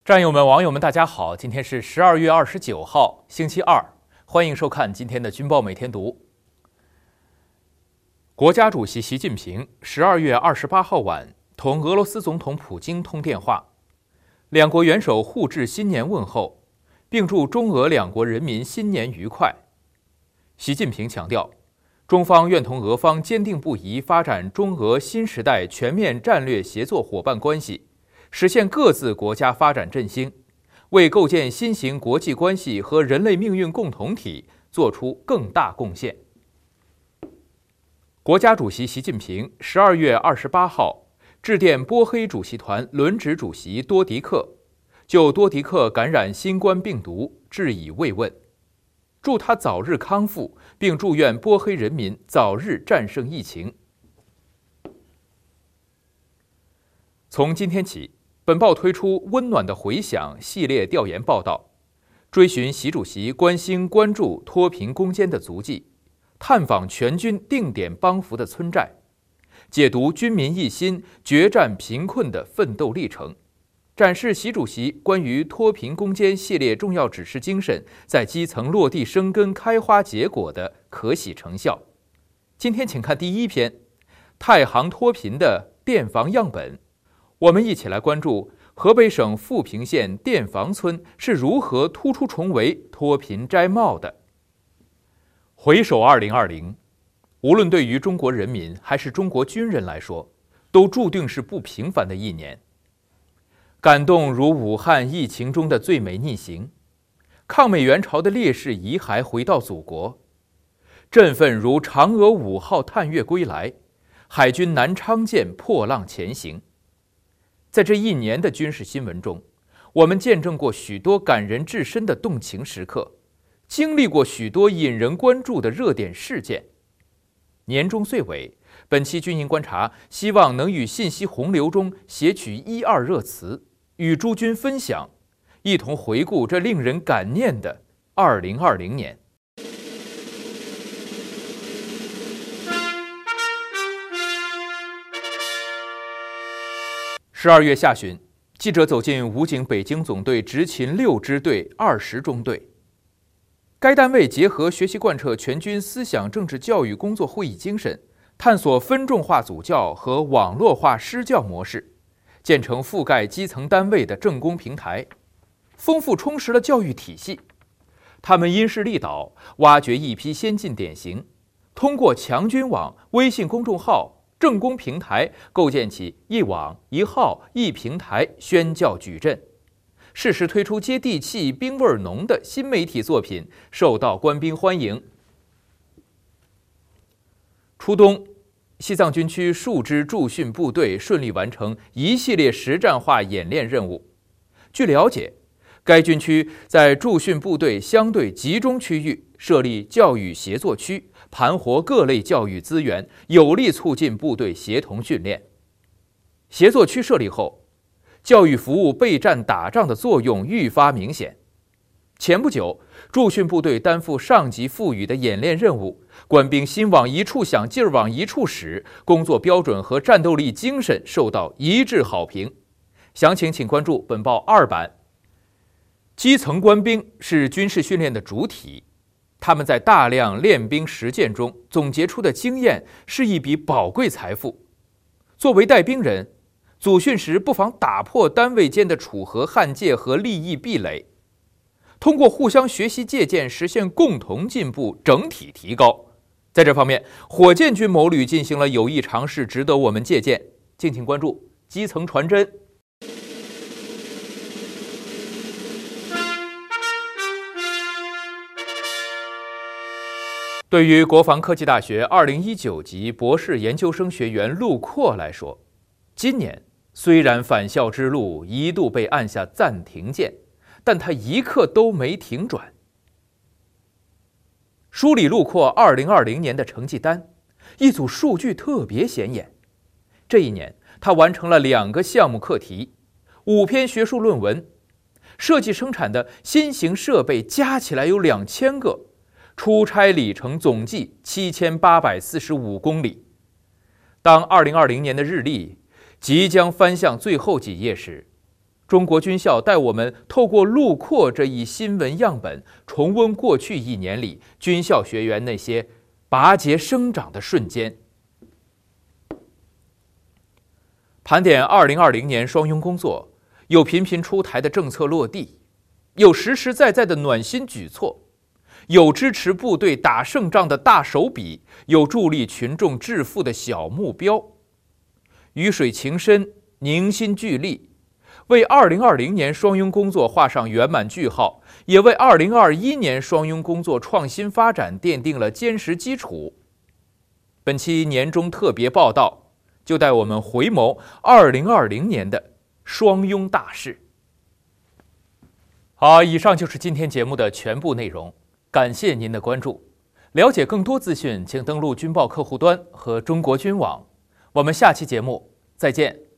战友们、网友们，大家好！今天是12月29号，星期二，欢迎收看今天的军报每天读。国家主席习近平12月28号晚同俄罗斯总统普京通电话，两国元首互致新年问候，并祝中俄两国人民新年愉快。习近平强调，中方愿同俄方坚定不移发展中俄新时代全面战略协作伙伴关系，实现各自国家发展振兴，为构建新型国际关系和人类命运共同体作出更大贡献。国家主席习近平12月28号致电波黑主席团轮值主席多迪克，就多迪克感染新冠病毒致以慰问，祝他早日康复，并祝愿波黑人民早日战胜疫情。从今天起，本报推出《温暖的回响》系列调研报道，追寻习主席关心关注脱贫攻坚的足迹，探访全军定点帮扶的村寨，解读军民一心决战贫困的奋斗历程，展示习主席关于脱贫攻坚系列重要指示精神在基层落地生根、开花结果的可喜成效。今天请看第一篇：太行脱贫的电房样本。我们一起来关注河北省富平县电房村是如何突出重围、脱贫摘帽的。回首2020，无论对于中国人民还是中国军人来说，都注定是不平凡的一年。感动如武汉疫情中的最美逆行，抗美援朝的烈士遗骸回到祖国，振奋如嫦娥5号探月归来，海军南昌舰破浪前行。在这一年的军事新闻中，我们见证过许多感人至深的动情时刻，经历过许多引人关注的热点事件。年终岁尾，本期军营观察希望能与信息洪流中撷取一二热词，与诸军分享，一同回顾这令人感念的2020年。12月下旬，记者走进武警北京总队执勤6支队20中队。该单位结合学习贯彻全军思想政治教育工作会议精神，探索分众化组教和网络化施教模式，建成覆盖基层单位的政工平台，丰富充实了教育体系。他们因势利导，挖掘一批先进典型，通过强军网、微信公众号、政工平台构建起一网一号一平台宣教矩阵，适时推出接地气、兵味浓的新媒体作品，受到官兵欢迎。初冬，西藏军区数支驻训部队顺利完成一系列实战化演练任务。据了解，该军区在驻训部队相对集中区域设立教育协作区，盘活各类教育资源，有力促进部队协同训练。协作区设立后，教育服务备战打仗的作用愈发明显。前不久，驻训部队担负上级赋予的演练任务，官兵心往一处想，劲儿往一处使，工作标准和战斗力精神受到一致好评。详情请关注本报2版。基层官兵是军事训练的主体，他们在大量练兵实践中总结出的经验是一笔宝贵财富。作为带兵人，组训时不妨打破单位间的楚河汉界和利益壁垒，通过互相学习借鉴，实现共同进步、整体提高。在这方面，火箭军某旅进行了有益尝试，值得我们借鉴。敬请关注基层传真。对于国防科技大学2019级博士研究生学员陆阔来说，今年虽然返校之路一度被按下暂停键，但他一刻都没停转。梳理陆阔2020年的成绩单，一组数据特别显眼。这一年，他完成了2个项目课题，5篇学术论文，设计生产的新型设备加起来有2000个，出差里程总计7845公里。当2020年的日历即将翻向最后几页时， 中国军校带我们透过陆阔这一新闻样本，重温过去1年里军校学员那些拔节生长的瞬间。盘点2020年双拥工作，有频频出台的政策落地，有实实在在的暖心举措，有支持部队打胜仗的大手笔，有助力群众致富的小目标。鱼水情深，凝心聚力，为2020年双拥工作画上圆满句号，也为2021年双拥工作创新发展奠定了坚实基础。本期年终特别报道，就带我们回眸2020年的双拥大事。好，以上就是今天节目的全部内容，感谢您的关注。了解更多资讯，请登录军报客户端和中国军网。我们下期节目再见。